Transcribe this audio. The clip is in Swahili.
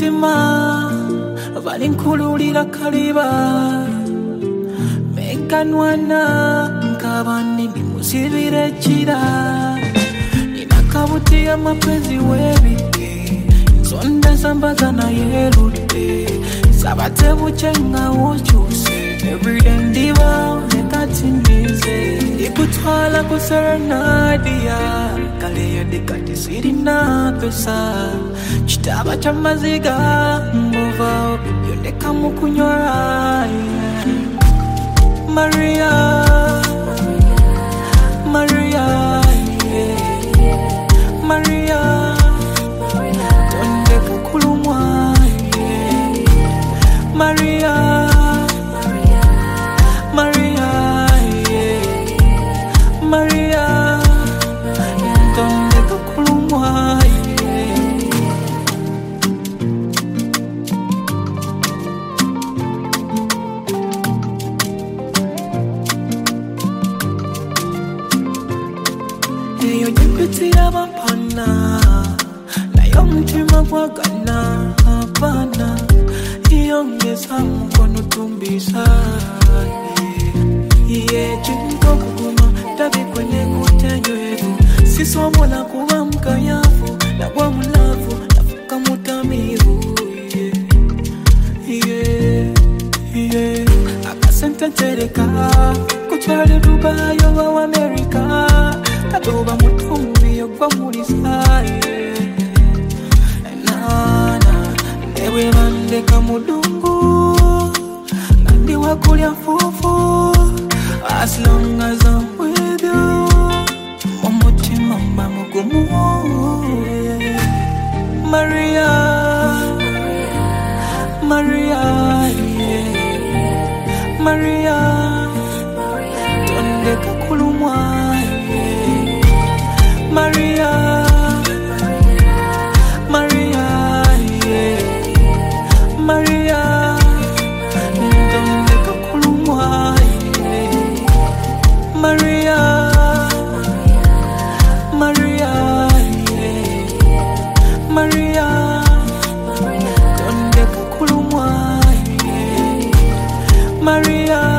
mutima balinkululira kaliba mekanwana nkabandi musibire kira inakabuti ya mapenzi webike sonda sambaza na yerute sabate buchenga wochuse everyday ndiba nekatimize ikutwala kuserenadia kale yadikati sirina pesa chitaba cha maziga mova yoneka mukunyora Maria Maria Maria tondeka kulumwa Maria Maria Maria tondeka kulumwa Eyo jipiti ya mapana Layo mtima kwa gana hapana Iyongeza mkono tumbisa Iye jinko kukuma Tabi kwenye kutenyo yedu Siso mwana kuwa mkayafu Na kwa mulafu Na fuka mutamiru Iye Akasenta tereka Kuchari Dubai wa Amerika Kadoba mutumbi yokwa mulisaye Nana Newe mandeka mudungu Nandi wakulia fufu As long as I'm with you Momochi mamba mugumu Maria Maria Maria Tondeka kulumwa Maria Maria Maria ndondeka kulumwa Maria Maria Maria ndondeka kulumwa Maria